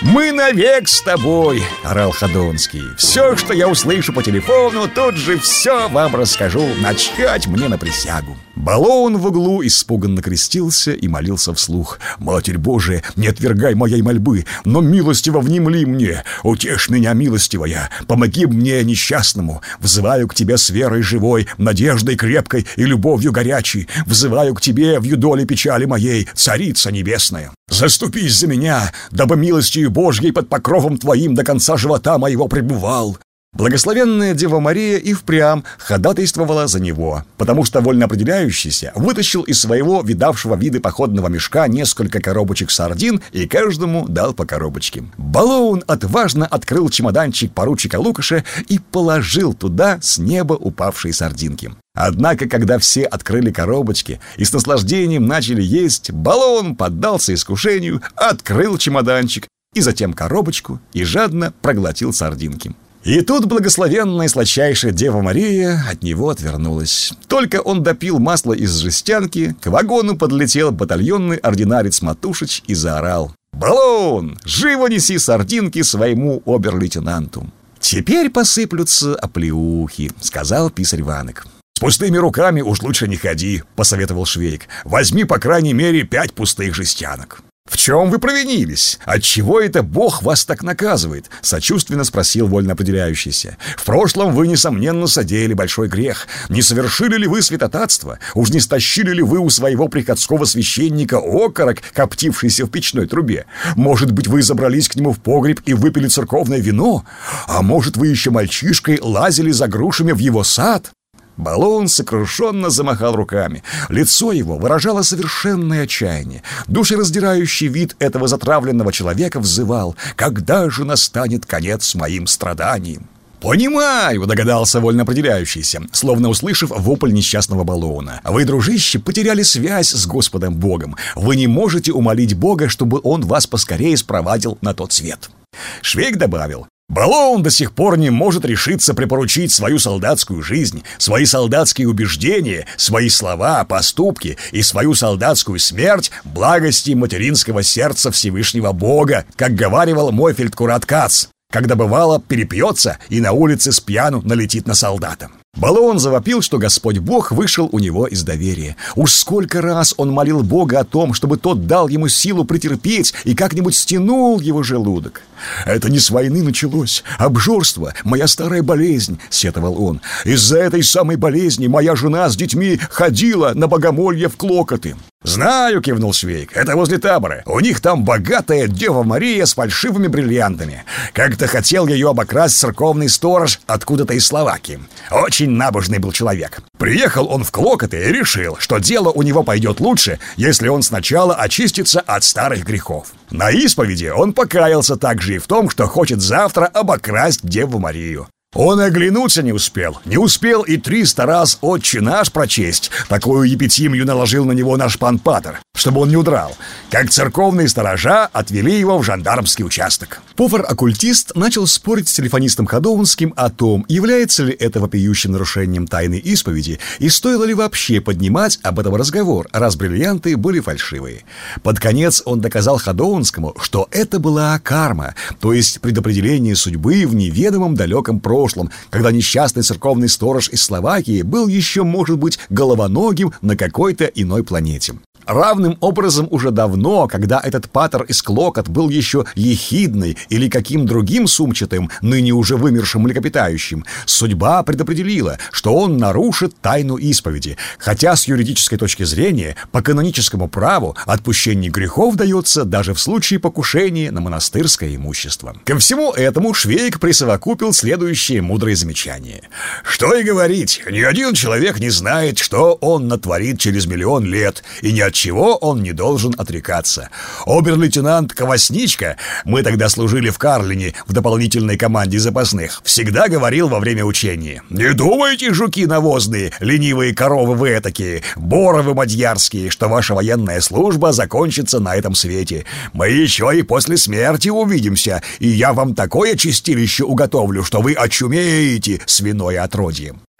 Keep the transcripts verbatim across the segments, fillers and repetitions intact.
«Мы навек с тобой!» — орал Ходунский. «Все, что я услышу по телефону, тут же все вам расскажу. Начхать мне на присягу!» Балоун в углу испуганно крестился и молился вслух. «Матерь Божия, не отвергай моей мольбы, но милостиво внемли мне. Утешь меня, милостивая, помоги мне несчастному. Взываю к тебе с верой живой, надеждой крепкой и любовью горячей. Взываю к тебе в юдоле печали моей, царица небесная. Заступись за меня, дабы милостью Божьей под покровом твоим до конца живота моего пребывал». Благословенная Дева Мария и впрямь ходатайствовала за него, потому что вольноопределяющийся вытащил из своего видавшего виды походного мешка несколько коробочек сардин и каждому дал по коробочке. Балоун отважно открыл чемоданчик поручика Лукаша и положил туда с неба упавшие сардинки. Однако, когда все открыли коробочки и с наслаждением начали есть, Балоун поддался искушению, открыл чемоданчик и затем коробочку и жадно проглотил сардинки. И тут благословенная и сладчайшая Дева Мария от него отвернулась. Только он допил масло из жестянки, к вагону подлетел батальонный ординарец Матушич и заорал: «Балоун, живо неси сардинки своему обер-лейтенанту!» «Теперь посыплются оплеухи», — сказал писарь Ванек. «С пустыми руками уж лучше не ходи», — посоветовал Швейк. «Возьми, по крайней мере, пять пустых жестянок». «В чем вы провинились? Отчего это Бог вас так наказывает?» — сочувственно спросил вольноопределяющийся. «В прошлом вы, несомненно, содеяли большой грех. Не совершили ли вы святотатство? Уж не стащили ли вы у своего приходского священника окорок, коптившийся в печной трубе? Может быть, вы забрались к нему в погреб и выпили церковное вино? А может, вы еще мальчишкой лазили за грушами в его сад?» Балоун сокрушенно замахал руками. Лицо его выражало совершенное отчаяние. Душераздирающий вид этого затравленного человека взывал: «Когда же настанет конец моим страданиям?» «Понимаю», — догадался вольноопределяющийся, словно услышав вопль несчастного Балоуна. «Вы, дружище, потеряли связь с Господом Богом. Вы не можете умолить Бога, чтобы Он вас поскорее спровадил на тот свет». Швейк добавил: «Балоун до сих пор не может решиться припоручить свою солдатскую жизнь, свои солдатские убеждения, свои слова, поступки и свою солдатскую смерть благости материнского сердца Всевышнего Бога, как говаривал мой фельдкурат Кац, когда бывало перепьется и на улице с пьяну налетит на солдата». Балоун завопил, что Господь Бог вышел у него из доверия. Уж сколько раз он молил Бога о том, чтобы тот дал ему силу претерпеть и как-нибудь стянул его желудок. «Это не с войны началось. Обжорство — моя старая болезнь», — сетовал он. «Из-за этой самой болезни моя жена с детьми ходила на богомолье в Клокоты». «Знаю», — кивнул Швейк, — «это возле табора. У них там богатая Дева Мария с фальшивыми бриллиантами. Как-то хотел ее обокрасть церковный сторож откуда-то из Словакии. Очень набожный был человек. Приехал он в Клокоты и решил, что дело у него пойдет лучше, если он сначала очистится от старых грехов. На исповеди он покаялся также и в том, что хочет завтра обокрасть Деву Марию. Он и оглянуться не успел. Не успел и триста раз «Отче наш» прочесть. Такую епитимию наложил на него наш пан Патер, чтобы он не удрал. Как церковные сторожа отвели его в жандармский участок. Повар-оккультист начал спорить с телефонистом Ходоунским о том, является ли это вопиющим нарушением тайны исповеди и стоило ли вообще поднимать об этом разговор, раз бриллианты были фальшивые. Под конец он доказал Ходоунскому, что это была карма, то есть предопределение судьбы в неведомом далеком прошлом, когда несчастный церковный сторож из Словакии был еще, может быть, головоногим на какой-то иной планете. Равным образом уже давно, когда этот патер из Клокот был еще ехидный или каким другим сумчатым, ныне уже вымершим млекопитающим, судьба предопределила, что он нарушит тайну исповеди, хотя с юридической точки зрения, по каноническому праву, отпущение грехов дается даже в случае покушения на монастырское имущество. Ко всему этому Швейк присовокупил следующее мудрое замечание. «Что и говорить, ни один человек не знает, что он натворит через миллион лет, и ни от чего он не должен отрекаться. Обер-лейтенант Ковасничка, мы тогда служили в Карлине в дополнительной команде запасных, всегда говорил во время учения: «Не думайте, жуки навозные, ленивые коровы вы этакие, боровы мадьярские, что ваша военная служба закончится на этом свете. Мы еще и после смерти увидимся, и я вам такое чистилище уготовлю, что вы очумеете, свиное отродье».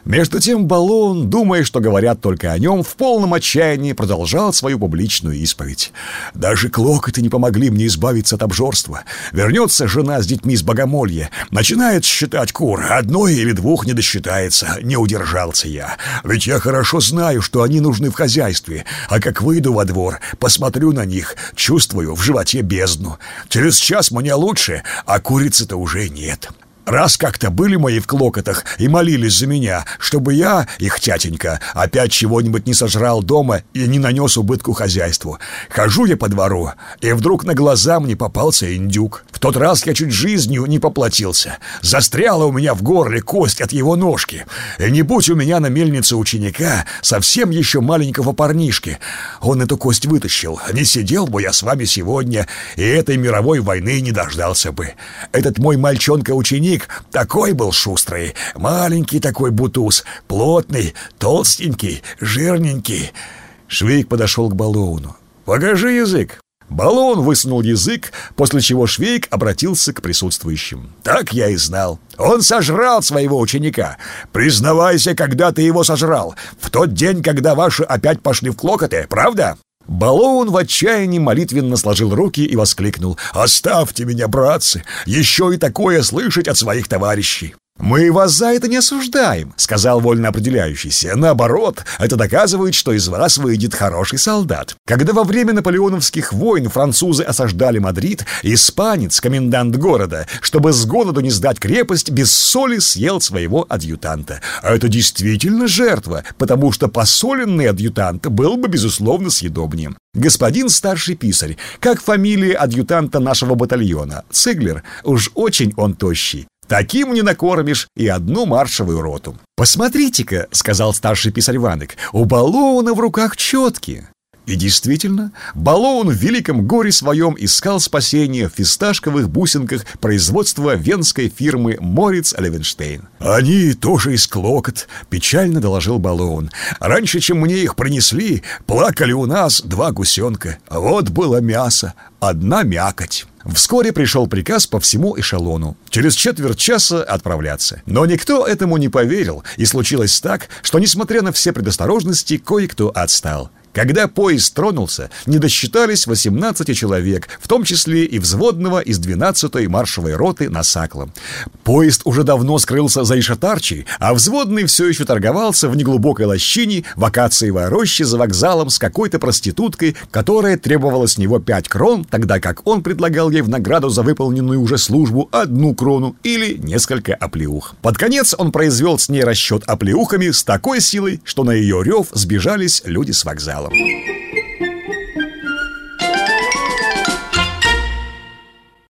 Между тем Баллоун, думая, что говорят только о нем, в полном отчаянии продолжал свою публичную исповедь. «Даже клокоты не помогли мне избавиться от обжорства. Вернется жена с детьми с богомолья, начинает считать кур, одной или двух не досчитается, не удержался я. Ведь я хорошо знаю, что они нужны в хозяйстве, а как выйду во двор, посмотрю на них, чувствую в животе бездну. Через час мне лучше, а курицы-то уже нет». Раз как-то были мои в клокотах и молились за меня, чтобы я, их тятенька, опять чего-нибудь не сожрал дома и не нанес убытку хозяйству. Хожу я по двору, и вдруг на глаза мне попался индюк. В тот раз я чуть жизнью не поплатился. Застряла у меня в горле кость от его ножки. И не будь у меня на мельнице ученика, совсем еще маленького парнишки, он эту кость вытащил. Не сидел бы я с вами сегодня, и этой мировой войны не дождался бы. Этот мой мальчонка-ученик такой был шустрый, маленький такой бутуз, плотный, толстенький, жирненький. Швейк подошел к Баллоуну. «Покажи язык». Баллоун высунул язык, после чего Швейк обратился к присутствующим. «Так я и знал. Он сожрал своего ученика. Признавайся, когда ты его сожрал. В тот день, когда ваши опять пошли в клокоты, правда?» Баллоун в отчаянии молитвенно сложил руки и воскликнул: «Оставьте меня, братцы, еще и такое слышать от своих товарищей!» «Мы вас за это не осуждаем», — сказал вольно определяющийся. «Наоборот, это доказывает, что из вас выйдет хороший солдат. Когда во время наполеоновских войн французы осаждали Мадрид, испанец, комендант города, чтобы с голоду не сдать крепость, без соли съел своего адъютанта. А это действительно жертва, потому что посоленный адъютант был бы, безусловно, съедобнее. Господин старший писарь, как фамилия адъютанта нашего батальона? Циглер. Уж очень он тощий. Таким не накормишь и одну маршевую роту». «Посмотрите-ка», — сказал старший писарь Ванек, — «у Баллоуна в руках четки». И действительно, Баллоун в великом горе своем искал спасения в фисташковых бусинках производства венской фирмы Мориц Левенштейн. «Они тоже из клокот», — печально доложил Баллоун. «Раньше, чем мне их принесли, плакали у нас два гусенка. Вот было мясо, одна мякоть». Вскоре пришел приказ по всему эшелону через четверть часа отправляться. Но никто этому не поверил, и случилось так, что, несмотря на все предосторожности, кое-кто отстал. Когда поезд тронулся, не досчитались восемнадцати человек, в том числе и взводного из двенадцатой маршевой роты на Сакло. Поезд уже давно скрылся за Ишатарчей, а взводный все еще торговался в неглубокой лощине в акациевой роще за вокзалом с какой-то проституткой, которая требовала с него пять крон, тогда как он предлагал ей в награду за выполненную уже службу одну крону или несколько оплеух. Под конец он произвел с ней расчет оплеухами с такой силой, что на ее рев сбежались люди с вокзала.